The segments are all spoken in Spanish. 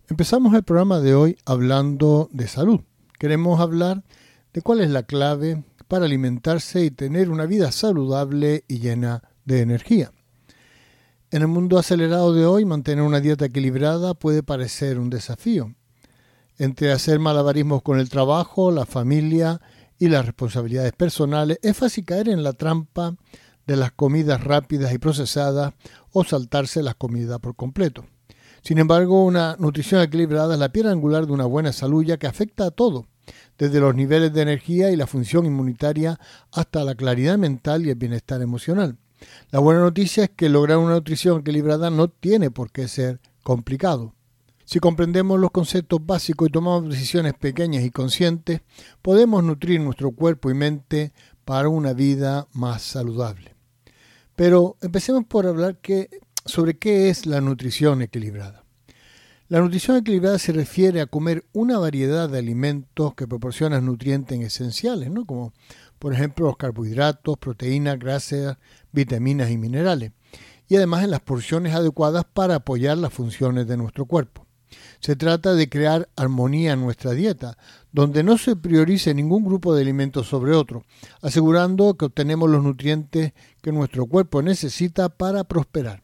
Empezamos el programa de hoy hablando de salud. Queremos hablar de cuál es la clave para alimentarse y tener una vida saludable y llena de energía. En el mundo acelerado de hoy, mantener una dieta equilibrada puede parecer un desafío. Entre hacer malabarismos con el trabajo, la familia y las responsabilidades personales, es fácil caer en la trampa de las comidas rápidas y procesadas o saltarse las comidas por completo. Sin embargo, una nutrición equilibrada es la piedra angular de una buena salud, ya que afecta a todo, desde los niveles de energía y la función inmunitaria hasta la claridad mental y el bienestar emocional. La buena noticia es que lograr una nutrición equilibrada no tiene por qué ser complicado. Si comprendemos los conceptos básicos y tomamos decisiones pequeñas y conscientes, podemos nutrir nuestro cuerpo y mente para una vida más saludable. Pero empecemos por hablar sobre qué es la nutrición equilibrada. La nutrición equilibrada se refiere a comer una variedad de alimentos que proporcionan nutrientes esenciales, como por ejemplo los carbohidratos, proteínas, grasas, vitaminas y minerales, y además en las porciones adecuadas para apoyar las funciones de nuestro cuerpo. Se trata de crear armonía en nuestra dieta, donde no se priorice ningún grupo de alimentos sobre otro, asegurando que obtenemos los nutrientes que nuestro cuerpo necesita para prosperar.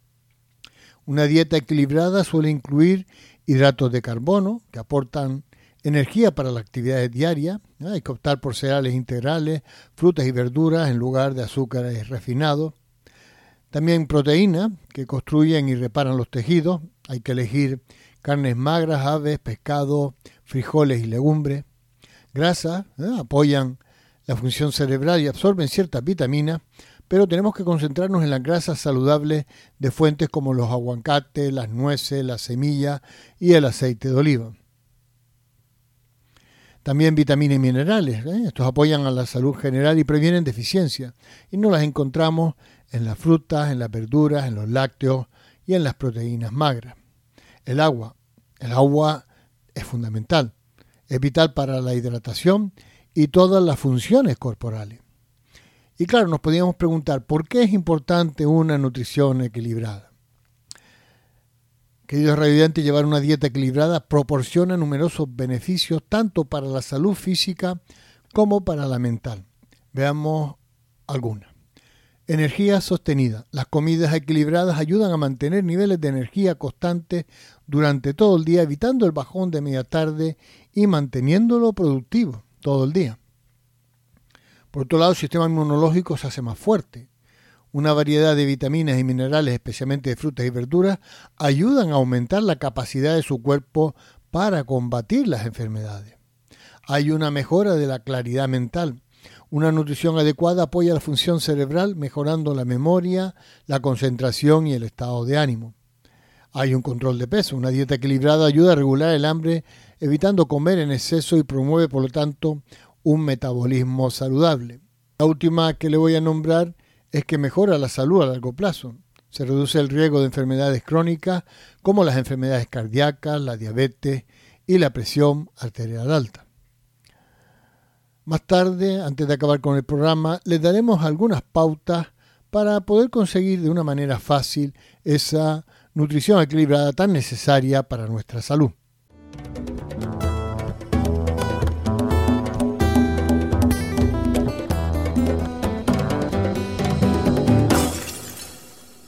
Una dieta equilibrada suele incluir hidratos de carbono, que aportan energía para las actividades diarias. Hay que optar por cereales integrales, frutas y verduras en lugar de azúcares refinados. También proteínas, que construyen y reparan los tejidos. Hay que elegir carnes magras, aves, pescado, frijoles y legumbres. Grasas, apoyan la función cerebral y absorben ciertas vitaminas, pero tenemos que concentrarnos en las grasas saludables de fuentes como los aguacates, las nueces, las semillas y el aceite de oliva. También vitaminas y minerales, estos apoyan a la salud general y previenen deficiencias, y no las encontramos en las frutas, en las verduras, en los lácteos y en las proteínas magras. El agua es fundamental, es vital para la hidratación y todas las funciones corporales. Y claro, nos podríamos preguntar, ¿por qué es importante una nutrición equilibrada? Queridos radioyentes, llevar una dieta equilibrada proporciona numerosos beneficios tanto para la salud física como para la mental. Veamos algunas. Energía sostenida. Las comidas equilibradas ayudan a mantener niveles de energía constantes durante todo el día, evitando el bajón de media tarde y manteniéndolo productivo todo el día. Por otro lado, el sistema inmunológico se hace más fuerte. Una variedad de vitaminas y minerales, especialmente de frutas y verduras, ayudan a aumentar la capacidad de su cuerpo para combatir las enfermedades. Hay una mejora de la claridad mental. Una nutrición adecuada apoya la función cerebral, mejorando la memoria, la concentración y el estado de ánimo. Hay un control de peso. Una dieta equilibrada ayuda a regular el hambre, evitando comer en exceso y promueve, por lo tanto, un metabolismo saludable. La última que le voy a nombrar es que mejora la salud a largo plazo. Se reduce el riesgo de enfermedades crónicas como las enfermedades cardíacas, la diabetes y la presión arterial alta. Más tarde, antes de acabar con el programa, les daremos algunas pautas para poder conseguir de una manera fácil esa nutrición equilibrada tan necesaria para nuestra salud.